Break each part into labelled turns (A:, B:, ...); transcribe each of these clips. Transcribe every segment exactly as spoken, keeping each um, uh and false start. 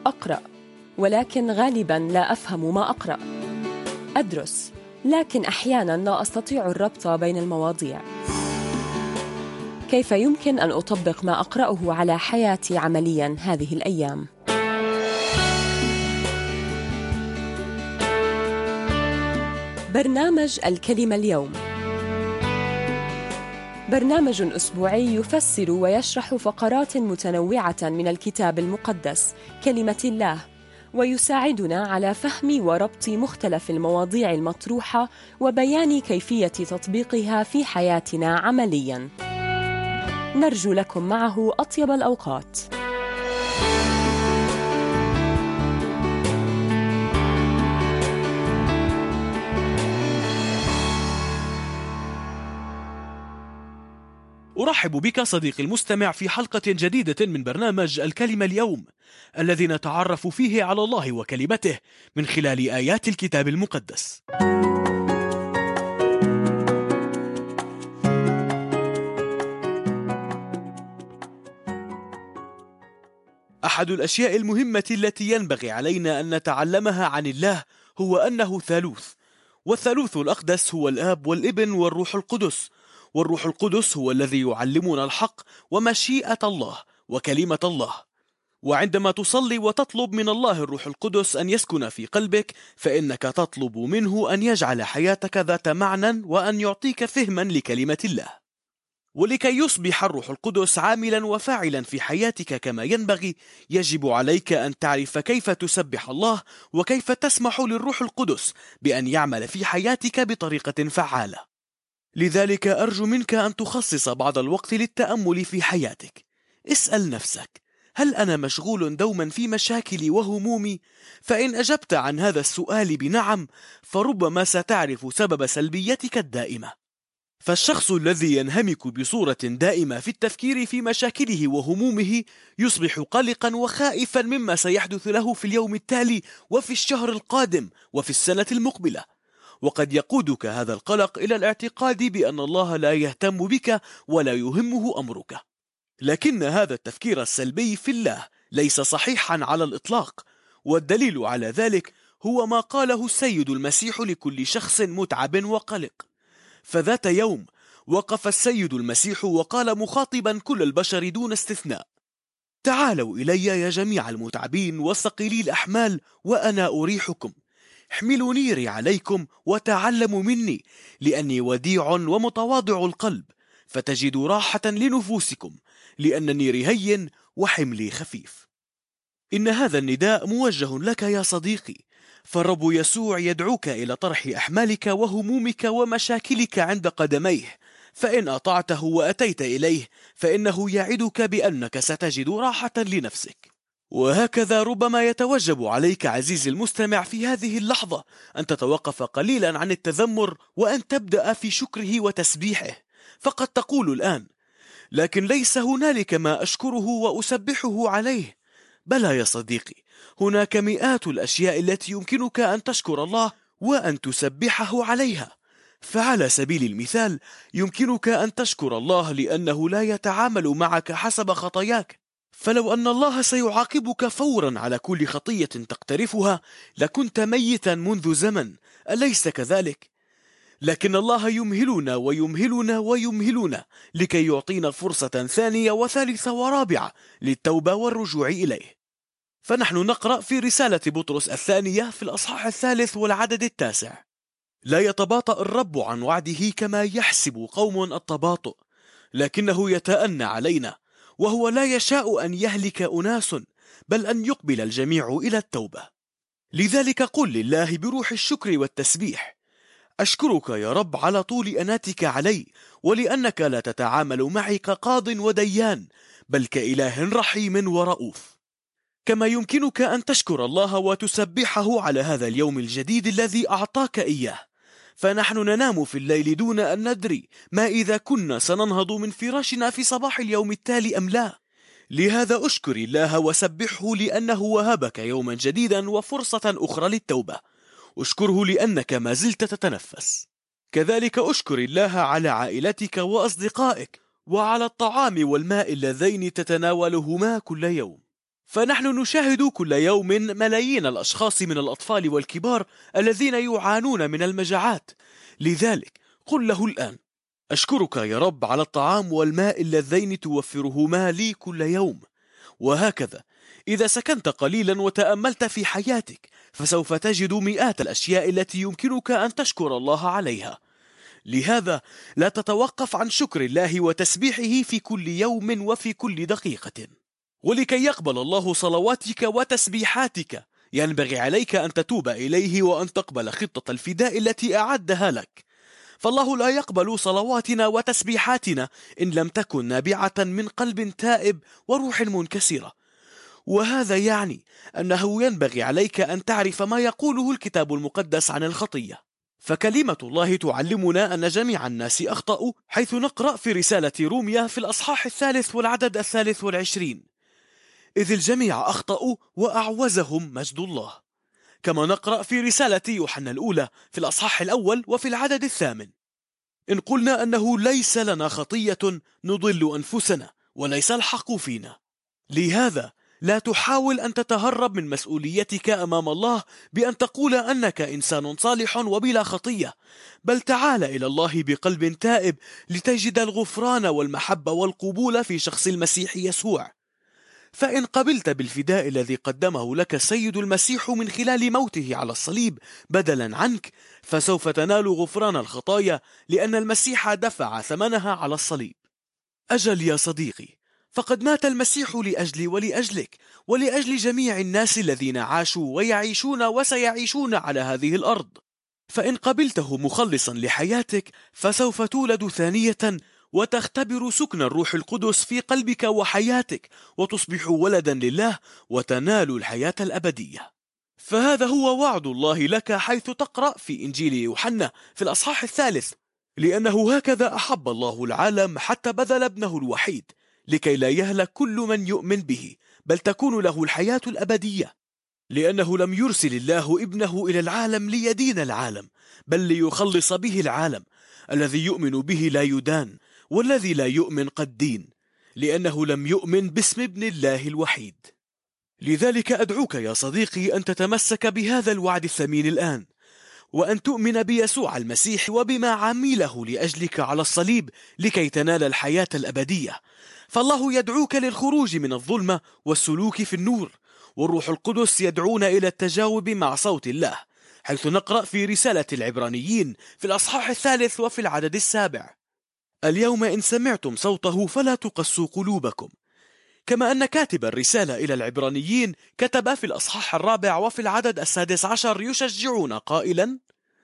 A: أقرأ ولكن غالباً لا أفهم ما أقرأ. أدرس لكن أحياناً لا أستطيع الربط بين المواضيع. كيف يمكن أن أطبق ما أقرأه على حياتي عملياً هذه الأيام؟ برنامج الكلمة اليوم برنامج أسبوعي يفسر ويشرح فقرات متنوعة من الكتاب المقدس كلمة الله، ويساعدنا على فهم وربط مختلف المواضيع المطروحة وبيان كيفية تطبيقها في حياتنا عملياً. نرجو لكم معه أطيب الأوقات.
B: أرحب بك صديقي المستمع في حلقة جديدة من برنامج الكلمة اليوم، الذي نتعرف فيه على الله وكلمته من خلال آيات الكتاب المقدس. أحد الأشياء المهمة التي ينبغي علينا أن نتعلمها عن الله هو أنه ثالوث، والثالوث الأقدس هو الآب والابن والروح القدس، والروح القدس هو الذي يعلمنا الحق ومشيئة الله وكلمة الله. وعندما تصلي وتطلب من الله الروح القدس أن يسكن في قلبك، فإنك تطلب منه أن يجعل حياتك ذات معنى وأن يعطيك فهما لكلمة الله. ولكي يصبح الروح القدس عاملا وفاعلا في حياتك كما ينبغي، يجب عليك أن تعرف كيف تسبح الله وكيف تسمح للروح القدس بأن يعمل في حياتك بطريقة فعالة. لذلك أرجو منك أن تخصص بعض الوقت للتأمل في حياتك. اسأل نفسك: هل أنا مشغول دوما في مشاكلي وهمومي؟ فإن أجبت عن هذا السؤال بنعم، فربما ستعرف سبب سلبيتك الدائمة. فالشخص الذي ينهمك بصورة دائمة في التفكير في مشاكله وهمومه يصبح قلقا وخائفا مما سيحدث له في اليوم التالي وفي الشهر القادم وفي السنة المقبلة. وقد يقودك هذا القلق إلى الاعتقاد بأن الله لا يهتم بك ولا يهمه أمرك. لكن هذا التفكير السلبي في الله ليس صحيحا على الإطلاق، والدليل على ذلك هو ما قاله السيد المسيح لكل شخص متعب وقلق. فذات يوم وقف السيد المسيح وقال مخاطبا كل البشر دون استثناء: تعالوا إلي يا جميع المتعبين والثقيلي الأحمال وأنا أريحكم. احملوا نيري عليكم وتعلموا مني، لأني وديع ومتواضع القلب، فتجدوا راحة لنفوسكم، لأن نيري هين وحملي خفيف. إن هذا النداء موجه لك يا صديقي، فالرب يسوع يدعوك إلى طرح أحمالك وهمومك ومشاكلك عند قدميه، فإن أطعته وأتيت إليه فإنه يعدك بأنك ستجد راحة لنفسك. وهكذا ربما يتوجب عليك عزيزي المستمع في هذه اللحظة أن تتوقف قليلا عن التذمر وأن تبدأ في شكره وتسبيحه. فقد تقول الآن: لكن ليس هنالك ما أشكره وأسبحه عليه. بلى يا صديقي، هناك مئات الأشياء التي يمكنك أن تشكر الله وأن تسبحه عليها. فعلى سبيل المثال يمكنك أن تشكر الله لأنه لا يتعامل معك حسب خطاياك، فلو أن الله سيعاقبك فورا على كل خطية تقترفها لكنت ميتا منذ زمن، أليس كذلك؟ لكن الله يمهلنا ويمهلنا ويمهلنا لكي يعطينا فرصة ثانية وثالثة ورابعة للتوبة والرجوع إليه. فنحن نقرأ في رسالة بطرس الثانية في الأصحاح الثالث والعدد التاسع: لا يتباطأ الرب عن وعده كما يحسب قوم التباطؤ، لكنه يتأنى علينا، وهو لا يشاء أن يهلك أناس بل أن يقبل الجميع إلى التوبة. لذلك قل لله بروح الشكر والتسبيح: أشكرك يا رب على طول أناتك علي، ولأنك لا تتعامل معي كقاض وديان بل كإله رحيم ورؤوف. كما يمكنك أن تشكر الله وتسبحه على هذا اليوم الجديد الذي أعطاك إياه، فنحن ننام في الليل دون أن ندري ما إذا كنا سننهض من فراشنا في صباح اليوم التالي أم لا. لهذا أشكر الله وسبحه لأنه وهبك يوما جديدا وفرصة أخرى للتوبة. أشكره لأنك ما زلت تتنفس. كذلك أشكر الله على عائلتك وأصدقائك وعلى الطعام والماء اللذين تتناولهما كل يوم. فنحن نشاهد كل يوم ملايين الأشخاص من الأطفال والكبار الذين يعانون من المجاعات. لذلك قل له الآن: أشكرك يا رب على الطعام والماء اللذين توفرهما لي كل يوم. وهكذا إذا سكنت قليلا وتأملت في حياتك فسوف تجد مئات الأشياء التي يمكنك أن تشكر الله عليها. لهذا لا تتوقف عن شكر الله وتسبيحه في كل يوم وفي كل دقيقة. ولكي يقبل الله صلواتك وتسبيحاتك ينبغي عليك أن تتوب إليه وأن تقبل خطة الفداء التي أعدها لك. فالله لا يقبل صلواتنا وتسبيحاتنا إن لم تكن نابعة من قلب تائب وروح منكسرة. وهذا يعني أنه ينبغي عليك أن تعرف ما يقوله الكتاب المقدس عن الخطية. فكلمة الله تعلمنا أن جميع الناس أخطأوا، حيث نقرأ في رسالة روميا في الأصحاح الثالث والعدد الثالث والعشرين: إذ الجميع أخطأوا وأعوزهم مجد الله. كما نقرأ في رسالة يوحنا الأولى في الأصحاح الأول وفي العدد الثامن: إن قلنا أنه ليس لنا خطية نضل أنفسنا وليس الحق فينا. لهذا لا تحاول أن تتهرب من مسؤوليتك أمام الله بأن تقول أنك إنسان صالح وبلا خطية، بل تعال إلى الله بقلب تائب لتجد الغفران والمحبة والقبول في شخص المسيح يسوع. فإن قبلت بالفداء الذي قدمه لك السيد المسيح من خلال موته على الصليب بدلا عنك، فسوف تنال غفران الخطايا، لأن المسيح دفع ثمنها على الصليب. أجل يا صديقي، فقد مات المسيح لأجلي ولأجلك ولأجل جميع الناس الذين عاشوا ويعيشون وسيعيشون على هذه الأرض. فإن قبلته مخلصا لحياتك فسوف تولد ثانية وتختبر سكن الروح القدس في قلبك وحياتك، وتصبح ولدا لله وتنال الحياة الأبدية. فهذا هو وعد الله لك، حيث تقرأ في إنجيل يوحنا في الأصحاح الثالث: لأنه هكذا أحب الله العالم حتى بذل ابنه الوحيد لكي لا يهلك كل من يؤمن به، بل تكون له الحياة الأبدية. لأنه لم يرسل الله ابنه إلى العالم ليدين العالم، بل ليخلص به العالم. الذي يؤمن به لا يدان، والذي لا يؤمن قد دين، لأنه لم يؤمن باسم ابن الله الوحيد. لذلك أدعوك يا صديقي أن تتمسك بهذا الوعد الثمين الآن، وأن تؤمن بيسوع المسيح وبما عمله لأجلك على الصليب لكي تنال الحياة الأبدية. فالله يدعوك للخروج من الظلمة والسلوك في النور، والروح القدس يدعونا إلى التجاوب مع صوت الله، حيث نقرأ في رسالة العبرانيين في الأصحاح الثالث وفي العدد السابع: اليوم إن سمعتم صوته فلا تقسوا قلوبكم. كما أن كاتب الرسالة إلى العبرانيين كتب في الأصحاح الرابع وفي العدد السادس عشر يشجعون قائلا: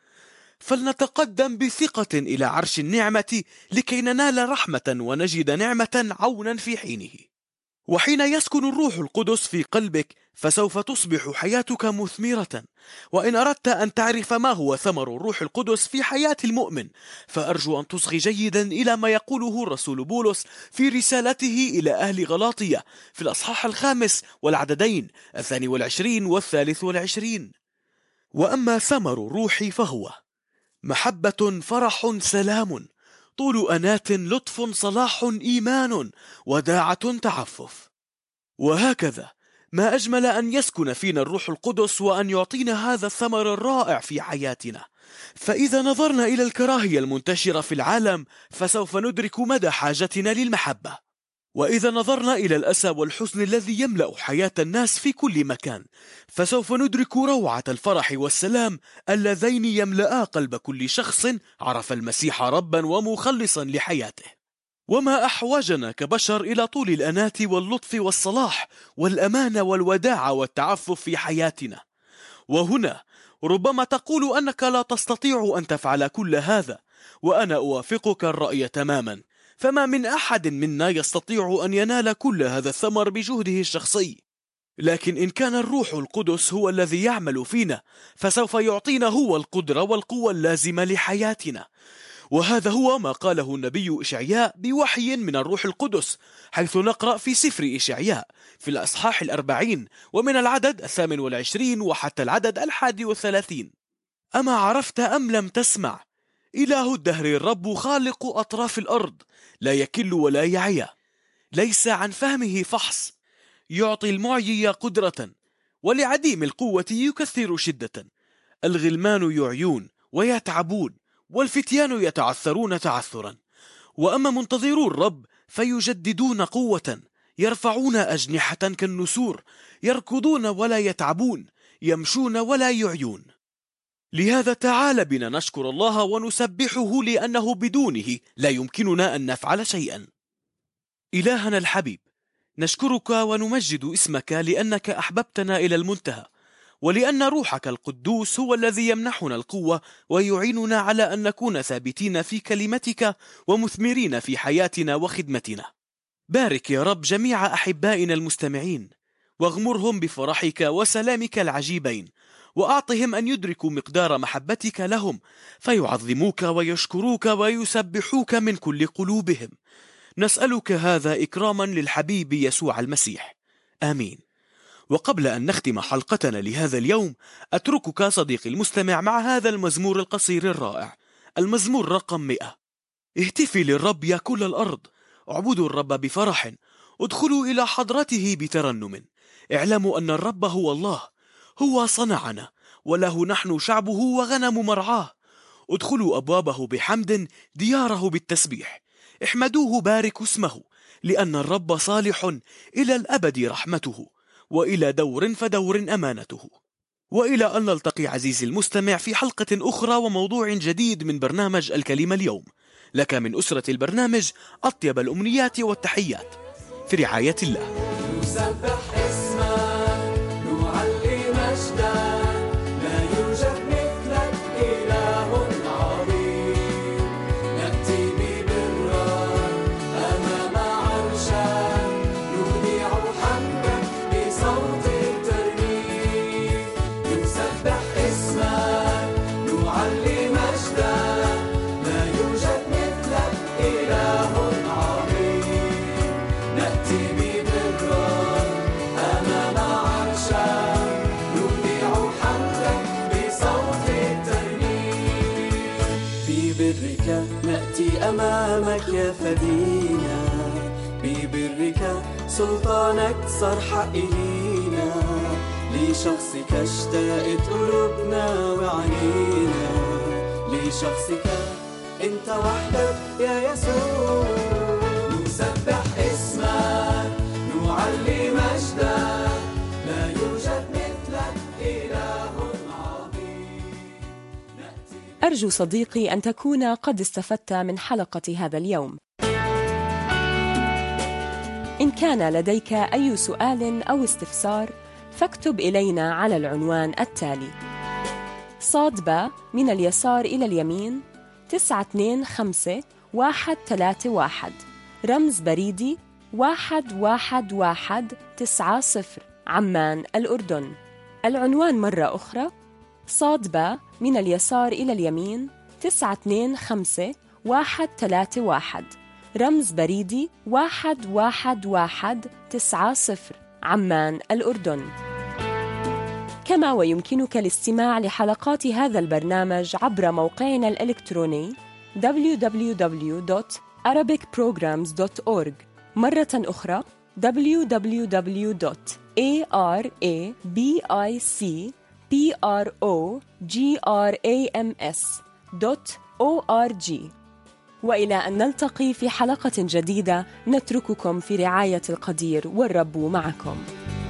B: فلنتقدم بثقة إلى عرش النعمة لكي ننال رحمة ونجد نعمة عونا في حينه. وحين يسكن الروح القدس في قلبك فسوف تصبح حياتك مثمرة. وإن أردت أن تعرف ما هو ثمر الروح القدس في حياة المؤمن، فأرجو أن تصغي جيدا إلى ما يقوله الرسول بولس في رسالته إلى أهل غلاطية في الأصحاح الخامس والعددين الثاني والعشرين والثالث والعشرين: وأما ثمر الروح فهو محبة، فرح، سلام، طول أنات، لطف، صلاح، إيمان، وداعة، تعفف. وهكذا ما أجمل أن يسكن فينا الروح القدس وأن يعطينا هذا الثمر الرائع في حياتنا. فإذا نظرنا إلى الكراهية المنتشرة في العالم فسوف ندرك مدى حاجتنا للمحبة. وإذا نظرنا إلى الأسى والحزن الذي يملأ حياة الناس في كل مكان فسوف ندرك روعة الفرح والسلام اللذين يملأ قلب كل شخص عرف المسيح ربا ومخلصا لحياته. وما أحوجنا كبشر إلى طول الأنات واللطف والصلاح والأمان والوداع والتعفف في حياتنا. وهنا ربما تقول أنك لا تستطيع أن تفعل كل هذا، وأنا أوافقك الرأي تماما. فما من أحد منا يستطيع أن ينال كل هذا الثمر بجهده الشخصي، لكن إن كان الروح القدس هو الذي يعمل فينا فسوف يعطينا هو القدرة والقوة اللازمة لحياتنا. وهذا هو ما قاله النبي إشعياء بوحي من الروح القدس، حيث نقرأ في سفر إشعياء في الأصحاح الأربعين ومن العدد الثامن والعشرين وحتى العدد الحادي والثلاثين: أما عرفت أم لم تسمع؟ إله الدهر الرب خالق أطراف الأرض، لا يكل ولا يعيا، ليس عن فهمه فحص، يعطي المعيي قدرة، ولعديم القوة يكثر شدة. الغلمان يعيون ويتعبون، والفتيان يتعثرون تعثرا. وأما منتظرو الرب فيجددون قوة، يرفعون أجنحة كالنسور، يركضون ولا يتعبون، يمشون ولا يعيون. لهذا تعال بنا نشكر الله ونسبحه، لأنه بدونه لا يمكننا أن نفعل شيئا. إلهنا الحبيب، نشكرك ونمجد اسمك لأنك أحببتنا إلى المنتهى، ولأن روحك القدوس هو الذي يمنحنا القوة ويعيننا على أن نكون ثابتين في كلمتك ومثمرين في حياتنا وخدمتنا. بارك يا رب جميع أحبائنا المستمعين، واغمرهم بفرحك وسلامك العجيبين، وأعطهم أن يدركوا مقدار محبتك لهم، فيعظموك ويشكروك ويسبحوك من كل قلوبهم. نسألك هذا إكراما للحبيب يسوع المسيح، آمين. وقبل أن نختم حلقتنا لهذا اليوم، أتركك صديقي المستمع مع هذا المزمور القصير الرائع، المزمور رقم مئة. اهتفي للرب يا كل الأرض، اعبدوا الرب بفرح، ادخلوا إلى حضرته بترنم. اعلموا أن الرب هو الله، هو صنعنا وله نحن شعبه وغنم مرعاه. ادخلوا أبوابه بحمد، دياره بالتسبيح. احمدوه، باركوا اسمه، لأن الرب صالح، إلى الأبد رحمته، وإلى دور فدور أمانته. وإلى أن نلتقي عزيزي المستمع في حلقة أخرى وموضوع جديد من برنامج الكلمة اليوم. لك من أسرة البرنامج أطيب الأمنيات والتحيات، في رعاية الله.
C: نسبح اسمك، نعلي مجدك، لا يوجد مثلك إله عظيم. نأتي ببرك أمام عرشك، نذيع حمدك بصوت الترنيم. نسبح اسمك، نعلي مجدك، لا يوجد مثلك إله عظيم. نأتي نأتي أمامك يا فدينا، ببرك سلطانك صار حق إلينا. لشخصك اشتاقت قلوبنا وعنينا، لشخصك أنت وحدك يا يسوع. نسبح اسمك، نعلي مجدك، لا يوجد مثلك إله عظيم.
A: أرجو صديقي أن تكون قد استفدت من حلقة هذا اليوم. إن كان لديك أي سؤال أو استفسار فاكتب إلينا على العنوان التالي: صاد باء من اليسار إلى اليمين تسعة اثنين خمسة واحد ثلاثة واحد، رمز بريدي واحد واحد واحد تسعة صفر، عمان الأردن. العنوان مرة أخرى: صاد باء من اليسار إلى اليمين تسعة اثنين خمسة واحد ثلاثة واحد، رمز بريدي واحد واحد واحد تسعة صفر، عمان الأردن. كما ويمكنك الاستماع لحلقات هذا البرنامج عبر موقعنا الإلكتروني دبليو دبليو دبليو دوت arabic programs دوت أورج، مرة أخرى دبليو دبليو دبليو دوت arabic programs دوت أورج. وإلى أن نلتقي في حلقة جديدة، نترككم في رعاية القدير، والرب معكم.